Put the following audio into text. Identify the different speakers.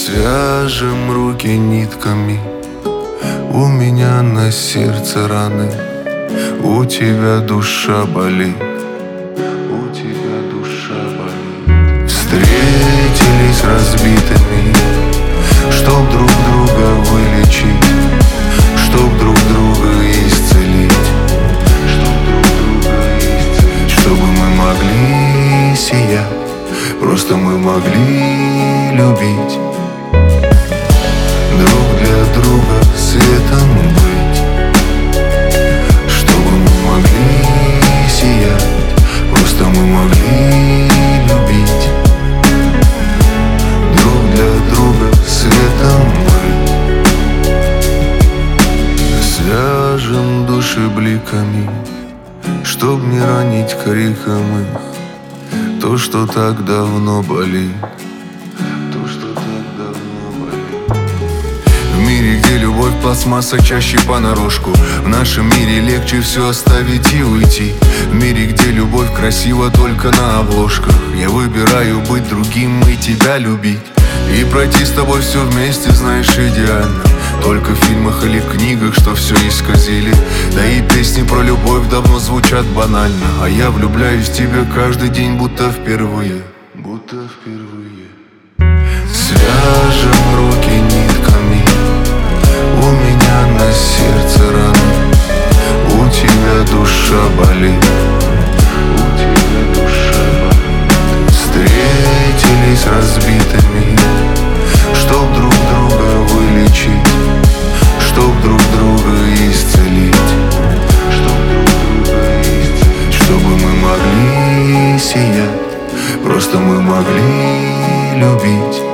Speaker 1: Свяжем руки нитками, у меня на сердце раны, у тебя душа болит, у тебя душа болит. Встретились разбитыми, чтоб друг друга вылечить, чтоб друг друга исцелить, чтобы мы могли сиять, просто мы могли любить, друг для друга светом быть, чтобы мы могли сиять, просто мы могли любить, друг для друга светом быть. Свяжем души бликами, чтоб не ранить криком их то, что так давно болит, то, что так давно болит. В мире, где любовь пластмасса чаще понарошку, в нашем мире легче все оставить и уйти. В мире, где любовь красива только на обложках, я выбираю быть другим и тебя любить, и пройти с тобой все вместе, знаешь, идеально. Только в фильмах или книгах, что все исказили. Да и песни про любовь давно звучат банально, а я влюбляюсь в тебя каждый день, будто впервые, будто впервые. Свяжем руки нитками, у меня на сердце раны, у тебя душа болит, у тебя душа болит. Встретились разбитыми, чтоб друг друга вылечить, чтоб друг друга исцелить, чтобы мы могли сиять, просто мы могли любить,